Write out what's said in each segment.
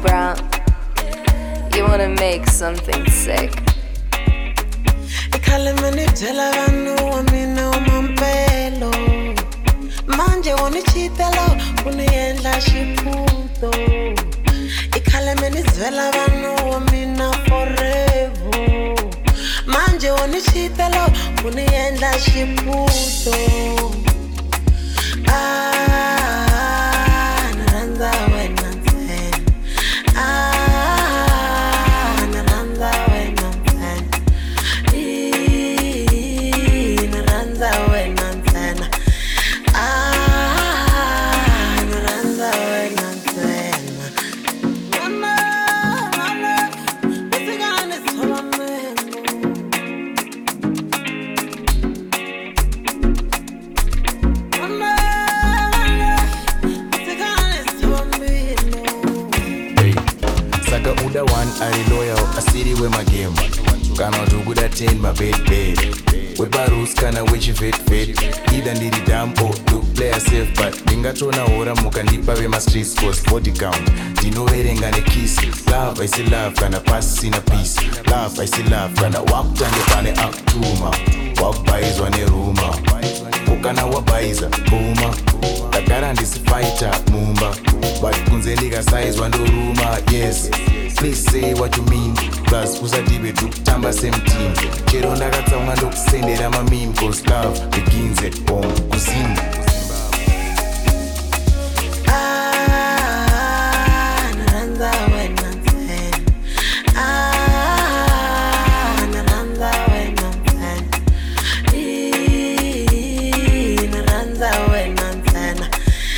Brown. You wanna make something sick. Ikalemeni tela vanu wa mina umampelo. Manje wanichitelo unienda shiputo. Ikalemeni zwela vanu wa mina forever. Manje wanichitelo unienda shiputo. Naranda wena ntena. Naranda wena ntena. Naranda wena ntena. Naranda wena ntena. Mama, usigane sola mengo. Saka uda one ari loyal asiri we my game. Kana to good attain my bed. We barus kana which fit. Either ndiri dampo to play safe but ningatona ora mukandipa we my streets cause body count. Dino verenga ne kiss. Love I see love kana pass in a piece. Love I see love kana walk tange pane aktuma. Walk by is one rumor. Ukana wabaiza buma. Takara ndisi fighter mumba. But kunzelika size wandoruma. Yes, please say what you mean. Plus usadibe tukutamba same team. Chero ndakatsaunga ndokusendera mameme cause love begins at home kuzimba. Naranda wena ntena. Naranda wena ntena. Naranda wena ntena.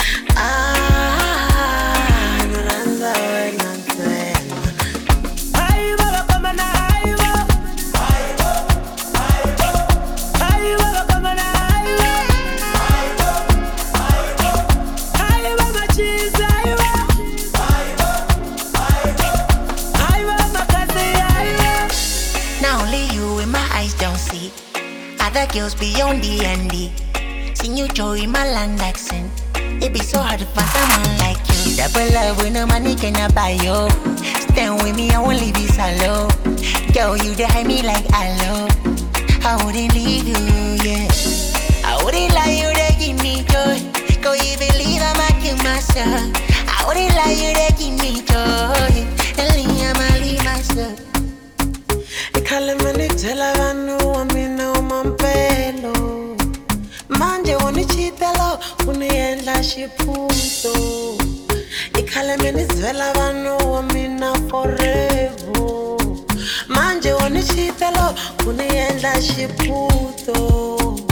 Naranda wena ntena. Aiwa bakamana aiwa. Aiwa bakamana aiwa. Aiwa machiza aiwa. Aiwa makazi aiwa. Now only you in my eyes don't see. Other girls beyond the ND. Seen you joy in my land accent. It be so hard to find someone like you. Double love with no money cannot buy you. Stand with me, I won't leave you solo. Girl, you dey hide me like I love. I wouldn't leave you, yeah. I wouldn't lie, you dey give me joy. Go you believe I'm acting myself. I wouldn't lie, you dey give me joy. And leave I'ma leave myself. Ikalemeni tela vanu wa mina umampelo. Manje wanichitelo unienda shiputo. Ikalemeni zwela vanu wa mina forever. Manje wanichitelo unienda shiputo.